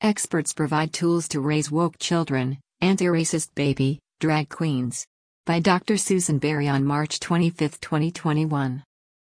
Experts provide tools to raise woke children, anti-racist baby, drag queens. By Dr. Susan Berry on March 25, 2021.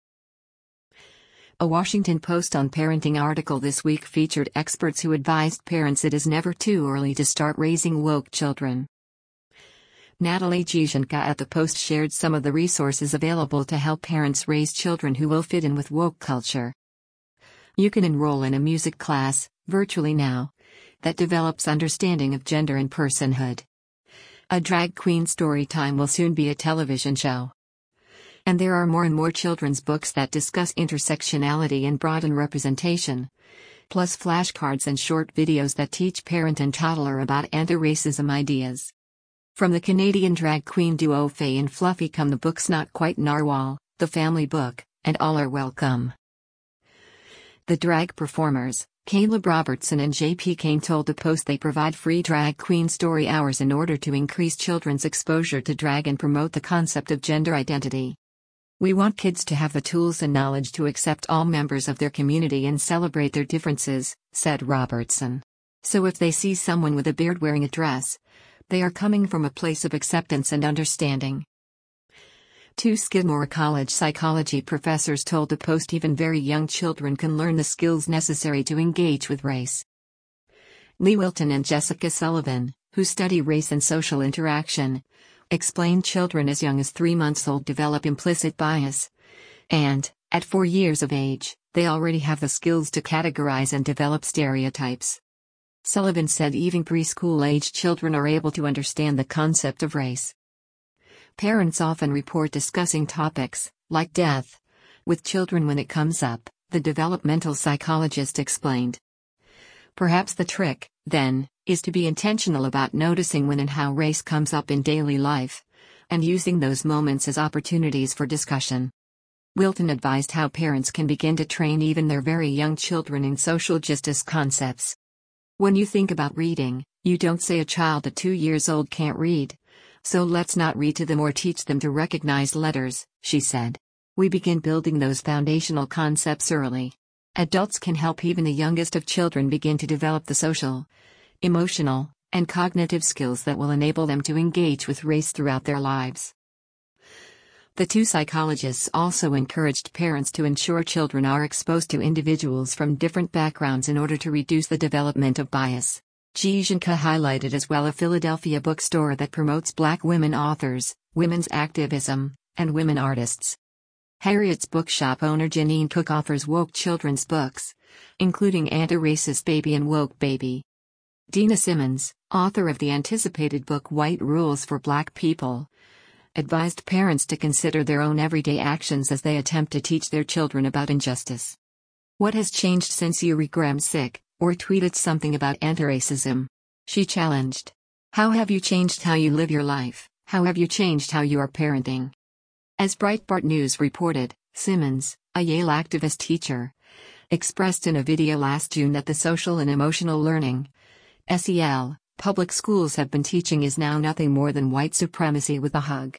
A Washington Post on parenting article this week featured experts who advised parents it is never too early to start raising woke children. Natalie Giesjenka at the Post shared some of the resources available to help parents raise children who will fit in with woke culture. You can enroll in a music class, virtually now, that develops understanding of gender and personhood. A drag queen story time will soon be a television show. And there are more and more children's books that discuss intersectionality and broaden representation, plus flashcards and short videos that teach parent and toddler about anti-racism ideas. From the Canadian drag queen duo Faye and Fluffy come the books Not Quite Narwhal, The Family Book, and All Are Welcome. The drag performers, Caleb Robertson and J.P. Kane, told the Post they provide free drag queen story hours in order to increase children's exposure to drag and promote the concept of gender identity. We want kids to have the tools and knowledge to accept all members of their community and celebrate their differences, said Robertson. So if they see someone with a beard wearing a dress, they are coming from a place of acceptance and understanding. Two Skidmore College psychology professors told the Post even very young children can learn the skills necessary to engage with race. Lee Wilton and Jessica Sullivan, who study race and social interaction, explain children as young as 3 months old develop implicit bias, and, at 4 years of age, they already have the skills to categorize and develop stereotypes. Sullivan said even preschool-aged children are able to understand the concept of race. Parents often report discussing topics, like death, with children when it comes up, the developmental psychologist explained. Perhaps the trick, then, is to be intentional about noticing when and how race comes up in daily life, and using those moments as opportunities for discussion. Wilton advised how parents can begin to train even their very young children in social justice concepts. When you think about reading, you don't say a child at 2 years old can't read. So let's not read to them or teach them to recognize letters, she said. We begin building those foundational concepts early. Adults can help even the youngest of children begin to develop the social, emotional, and cognitive skills that will enable them to engage with race throughout their lives. The two psychologists also encouraged parents to ensure children are exposed to individuals from different backgrounds in order to reduce the development of bias. Giesjenka highlighted as well a Philadelphia bookstore that promotes Black women authors, women's activism, and women artists. Harriet's Bookshop owner Janine Cook offers woke children's books, including Anti-Racist Baby and Woke Baby. Dina Simmons, author of the anticipated book White Rules for Black People, advised parents to consider their own everyday actions as they attempt to teach their children about injustice. What has changed since you read Graham's Sick, or tweeted something about anti-racism? She challenged. How have you changed how you live your life? How have you changed how you are parenting? As Breitbart News reported, Simmons, a Yale activist teacher, expressed in a video last June that the social and emotional learning, SEL, public schools have been teaching is now nothing more than white supremacy with a hug.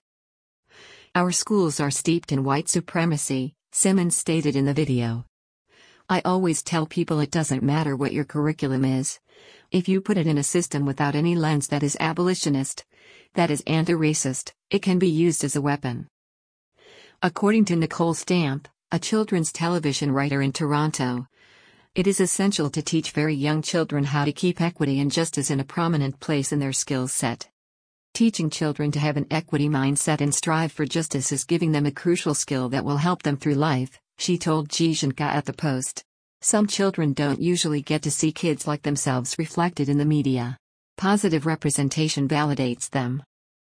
Our schools are steeped in white supremacy, Simmons stated in the video. I always tell people it doesn't matter what your curriculum is. If you put it in a system without any lens that is abolitionist, that is anti-racist, it can be used as a weapon. According to Nicole Stamp, a children's television writer in Toronto, it is essential to teach very young children how to keep equity and justice in a prominent place in their skills set. Teaching children to have an equity mindset and strive for justice is giving them a crucial skill that will help them through life, she told Giesjenka at the Post. Some children don't usually get to see kids like themselves reflected in the media. Positive representation validates them.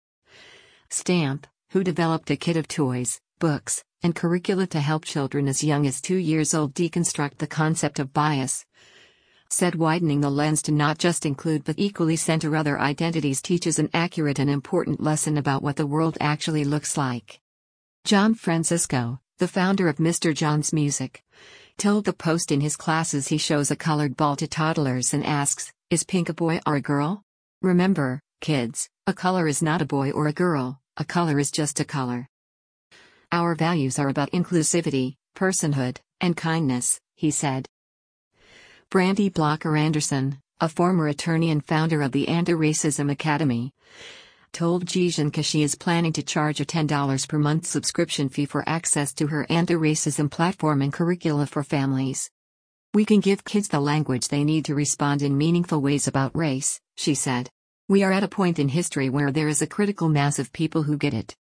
Stamp, who developed a kit of toys, books, and curricula to help children as young as 2 years old deconstruct the concept of bias, said widening the lens to not just include but equally center other identities teaches an accurate and important lesson about what the world actually looks like. John Francisco, the founder of Mr. John's Music, told the Post in his classes he shows a colored ball to toddlers and asks, "Is pink a boy or a girl?" Remember, kids, a color is not a boy or a girl, a color is just a color. Our values are about inclusivity, personhood, and kindness, he said. Brandy Blocker Anderson, a former attorney and founder of the Anti-Racism Academy, told Jizhenka she is planning to charge a $10 per month subscription fee for access to her anti-racism platform and curricula for families. "We can give kids the language they need to respond in meaningful ways about race," she said. "We are at a point in history where there is a critical mass of people who get it.